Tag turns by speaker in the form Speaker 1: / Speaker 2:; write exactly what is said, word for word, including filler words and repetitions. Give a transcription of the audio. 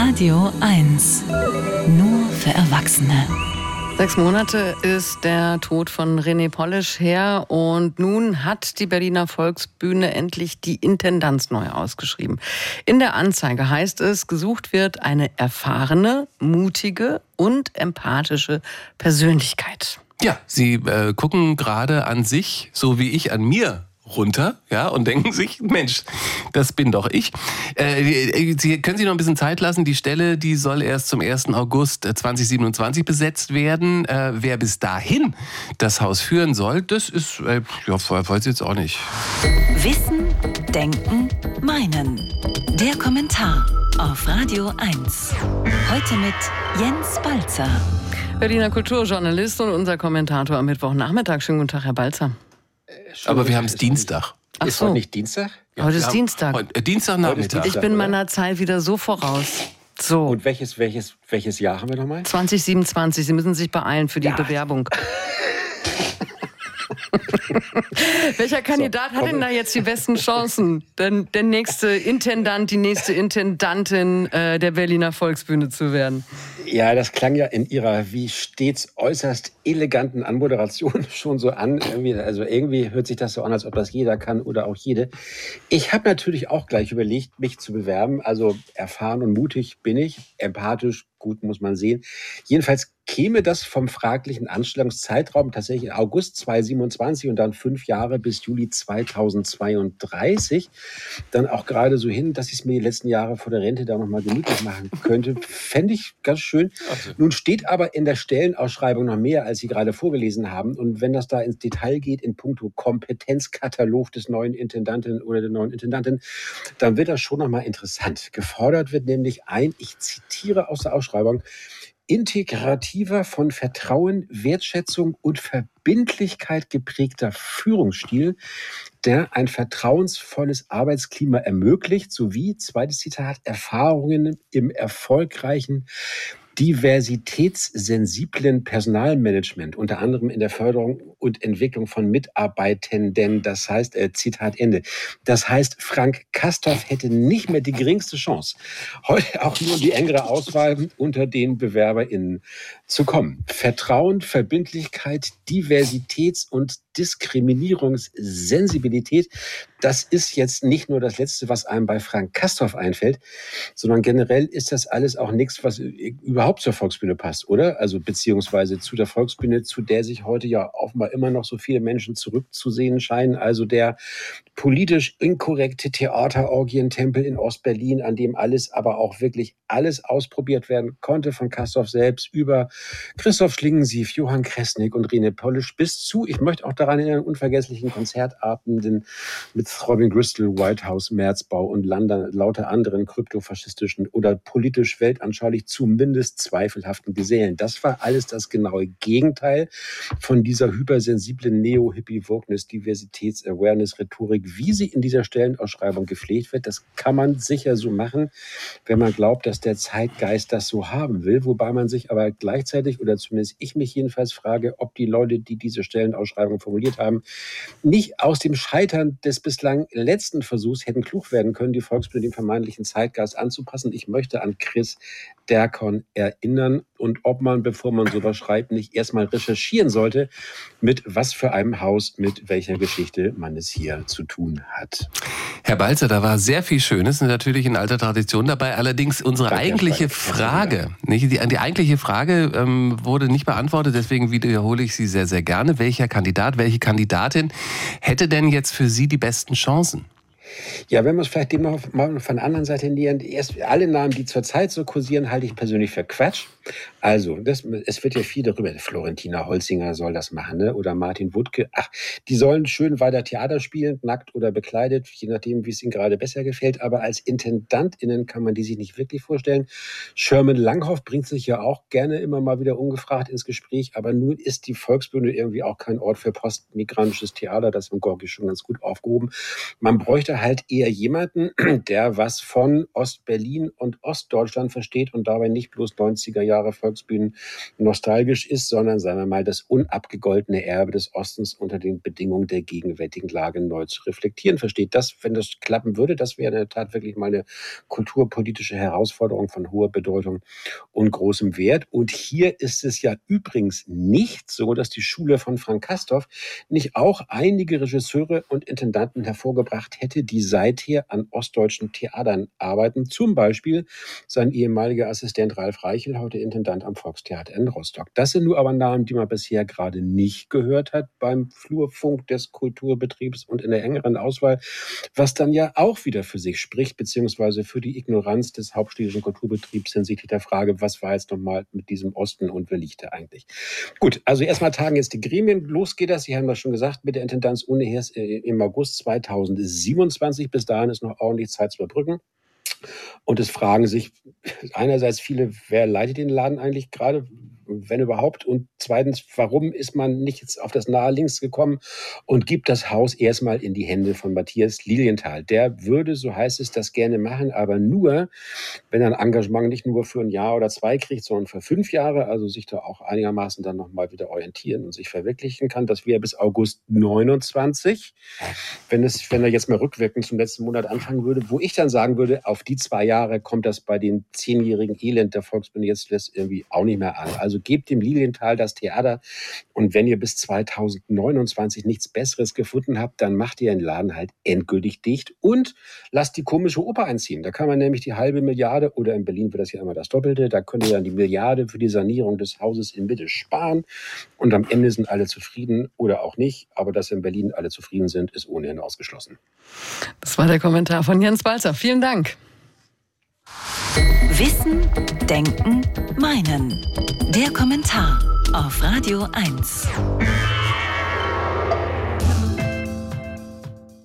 Speaker 1: Radio eins. Nur für Erwachsene.
Speaker 2: Sechs Monate ist der Tod von René Polisch her und nun hat die Berliner Volksbühne endlich die Intendanz neu ausgeschrieben. In der Anzeige heißt es, gesucht wird eine erfahrene, mutige und empathische Persönlichkeit.
Speaker 3: Ja, Sie äh, gucken gerade an sich, so wie ich an mir, runter, ja, und denken sich, Mensch, das bin doch ich. Äh, Sie können sich noch ein bisschen Zeit lassen. Die Stelle, die soll erst zum ersten August zweitausendsiebenundzwanzig besetzt werden. Äh, wer bis dahin das Haus führen soll, das ist, äh, ja, weiß ich jetzt auch nicht.
Speaker 1: Wissen, Denken, Meinen. Der Kommentar auf Radio eins. Heute mit Jens Balzer.
Speaker 2: Berliner Kulturjournalist und unser Kommentator am Mittwochnachmittag. Schönen guten Tag, Herr Balzer.
Speaker 3: Aber wir haben es Dienstag.
Speaker 2: Ach
Speaker 4: Ist
Speaker 2: so.
Speaker 4: heute nicht Dienstag?
Speaker 2: Ja, heute ist
Speaker 3: Ja,
Speaker 2: Dienstag.
Speaker 3: Heute, Dienstagnachmittag.
Speaker 2: Ich bin meiner Zeit wieder so voraus. So.
Speaker 4: Und welches, welches, welches Jahr haben wir nochmal?
Speaker 2: zwanzig siebenundzwanzig. Sie müssen sich beeilen für die
Speaker 4: Ja.
Speaker 2: Bewerbung. Welcher Kandidat
Speaker 4: So,
Speaker 2: hat denn da jetzt die besten Chancen, denn der nächste Intendant, die nächste Intendantin äh, der Berliner Volksbühne zu werden?
Speaker 4: Ja, das klang ja in Ihrer wie stets äußerst eleganten Anmoderation schon so an. Irgendwie, also irgendwie hört sich das so an, als ob das jeder kann oder auch jede. Ich habe natürlich auch gleich überlegt, mich zu bewerben. Also erfahren und mutig bin ich, empathisch, gut muss man sehen. Jedenfalls käme das vom fraglichen Anstellungszeitraum tatsächlich August zweitausendsiebenundzwanzig und dann fünf Jahre bis Juli zweitausendzweiunddreißig dann auch gerade so hin, dass ich es mir die letzten Jahre vor der Rente da nochmal gemütlich machen könnte. Fände ich ganz schön.
Speaker 3: Also.
Speaker 4: Nun steht aber in der Stellenausschreibung noch mehr, als Sie gerade vorgelesen haben. Und wenn das da ins Detail geht in puncto Kompetenzkatalog des neuen Intendanten oder der neuen Intendantin, dann wird das schon nochmal interessant. Gefordert wird nämlich ein, ich zitiere aus der Ausschreibung, integrativer, von Vertrauen, Wertschätzung und Verbindlichkeit geprägter Führungsstil, der ein vertrauensvolles Arbeitsklima ermöglicht, sowie, zweites Zitat, Erfahrungen im erfolgreichen diversitätssensiblen Personalmanagement, unter anderem in der Förderung und Entwicklung von Mitarbeitenden. Das heißt, äh, Zitat Ende. Das heißt, Frank Castorf hätte nicht mehr die geringste Chance, heute auch nur die engere Auswahl unter den BewerberInnen zu kommen. Vertrauen, Verbindlichkeit, Diversitäts- und Diskriminierungssensibilität, das ist jetzt nicht nur das Letzte, was einem bei Frank Castorf einfällt, sondern generell ist das alles auch nichts, was überhaupt zur Volksbühne passt, oder? Also beziehungsweise zu der Volksbühne, zu der sich heute ja offenbar immer noch so viele Menschen zurückzusehen scheinen. Also der politisch inkorrekte Theaterorgientempel in Ostberlin, an dem alles, aber auch wirklich alles ausprobiert werden konnte, von Castorf selbst über Christoph Schlingensief, Johann Kressnick und René Polisch bis zu, ich möchte auch daran erinnern, unvergesslichen Konzertabenden mit Throbbing Gristle, White House, Merzbau und Lander, lauter anderen kryptofaschistischen oder politisch weltanschaulich zumindest zweifelhaften Gesellen. Das war alles das genaue Gegenteil von dieser hypersensiblen Neo-Hippie-Wokeness, Diversitäts-Awareness-Rhetorik, wie sie in dieser Stellenausschreibung gepflegt wird. Das kann man sicher so machen, wenn man glaubt, dass der Zeitgeist das so haben will, wobei man sich aber gleichzeitig, oder zumindest ich mich jedenfalls frage, ob die Leute, die diese Stellenausschreibung formuliert haben, nicht aus dem Scheitern des bislang letzten Versuchs hätten klug werden können, die Volksbühne dem vermeintlichen Zeitgeist anzupassen. Ich möchte an Chris Derkon erinnern und ob man, bevor man sowas schreibt, nicht erstmal recherchieren sollte, mit was für einem Haus, mit welcher Geschichte man es hier zu tun hat.
Speaker 3: Herr Balzer, da war sehr viel Schönes und natürlich in alter Tradition dabei. Allerdings unsere
Speaker 4: Danke,
Speaker 3: eigentliche
Speaker 4: Herr Stein.
Speaker 3: Frage, nicht, die, die eigentliche Frage ähm, wurde nicht beantwortet, deswegen wiederhole ich sie sehr, sehr gerne. Welcher Kandidat, welche Kandidatin hätte denn jetzt für Sie die besten Chancen?
Speaker 4: Ja, wenn wir uns vielleicht dem noch mal von der anderen Seite nähern, erst alle Namen, die zurzeit so kursieren, halte ich persönlich für Quatsch. Also, das, es wird ja viel darüber, Florentina Holzinger soll das machen, ne? Oder Martin Wuttke. Ach, die sollen schön weiter Theater spielen, nackt oder bekleidet, je nachdem, wie es ihnen gerade besser gefällt. Aber als IntendantInnen kann man die sich nicht wirklich vorstellen. Sherman Langhoff bringt sich ja auch gerne immer mal wieder ungefragt ins Gespräch. Aber nun ist die Volksbühne irgendwie auch kein Ort für postmigrantisches Theater. Das ist im Gorki schon ganz gut aufgehoben. Man bräuchte wir halt eher jemanden, der was von Ostberlin und Ostdeutschland versteht und dabei nicht bloß neunziger Jahre Volksbühnen nostalgisch ist, sondern, sagen wir mal, das unabgegoltene Erbe des Ostens unter den Bedingungen der gegenwärtigen Lage neu zu reflektieren versteht. Das, wenn das klappen würde, das wäre in der Tat wirklich mal eine kulturpolitische Herausforderung von hoher Bedeutung und großem Wert. Und hier ist es ja übrigens nicht so, dass die Schule von Frank Castorf nicht auch einige Regisseure und Intendanten hervorgebracht hätte, die seither an ostdeutschen Theatern arbeiten. Zum Beispiel sein ehemaliger Assistent Ralf Reichel, heute Intendant am Volkstheater in Rostock. Das sind nur aber Namen, die man bisher gerade nicht gehört hat beim Flurfunk des Kulturbetriebs und in der engeren Auswahl, was dann ja auch wieder für sich spricht, beziehungsweise für die Ignoranz des hauptstädtischen Kulturbetriebs hinsichtlich der Frage, was war jetzt nochmal mit diesem Osten und wer liegt er eigentlich? Gut, also erstmal tagen jetzt die Gremien. Los geht das, Sie haben das schon gesagt, mit der Intendanz ohne Hers im August zweitausendsiebenundzwanzig. Bis dahin ist noch ordentlich Zeit zu überbrücken. Und es fragen sich einerseits viele, wer leitet den Laden eigentlich gerade, wenn überhaupt? Und zweitens, warum ist man nicht jetzt auf das nahe Links gekommen und gibt das Haus erstmal in die Hände von Matthias Lilienthal? Der würde, so heißt es, das gerne machen, aber nur, wenn er ein Engagement nicht nur für ein Jahr oder zwei kriegt, sondern für fünf Jahre, also sich da auch einigermaßen dann nochmal wieder orientieren und sich verwirklichen kann. Das wäre bis August neunundzwanzig. Wenn, es, wenn er jetzt mal rückwirkend zum letzten Monat anfangen würde, wo ich dann sagen würde, auf die zwei Jahre kommt das bei den zehnjährigen Elend der Volksbühne jetzt lässt irgendwie auch nicht mehr an. Also gebt dem Lilienthal das Theater und wenn ihr bis zweitausendneunundzwanzig nichts Besseres gefunden habt, dann macht ihr den Laden halt endgültig dicht und lasst die komische Oper einziehen. Da kann man nämlich die halbe Milliarde, oder in Berlin wird das ja immer das Doppelte, da könnt ihr dann die Milliarde für die Sanierung des Hauses in Mitte sparen und am Ende sind alle zufrieden oder auch nicht, aber dass in Berlin alle zufrieden sind, ist ohnehin ausgeschlossen.
Speaker 2: Das war der Kommentar von Jens Balzer. Vielen Dank.
Speaker 1: Wissen, Denken, Meinen. Der Kommentar auf Radio eins.